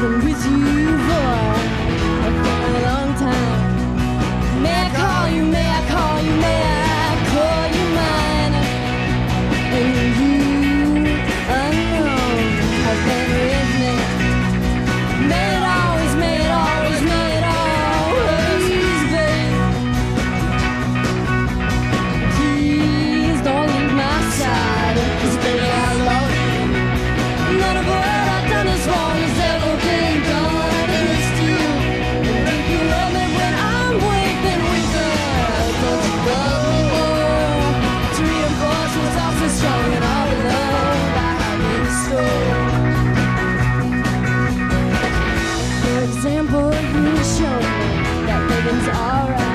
been with you for a long time. May I call you, may I call you, may I call you mine? And you, unknown, have been with me. May it always, may it always, may it always be. Please don't leave my side, 'cause baby I love you. None of what I've done is wrong has ever been done against you. And if you love me when I'm weak, then weaker. Don't you love me more? To reinforce what's all so strong and all the love I have in store. For example, you show me that living's alright.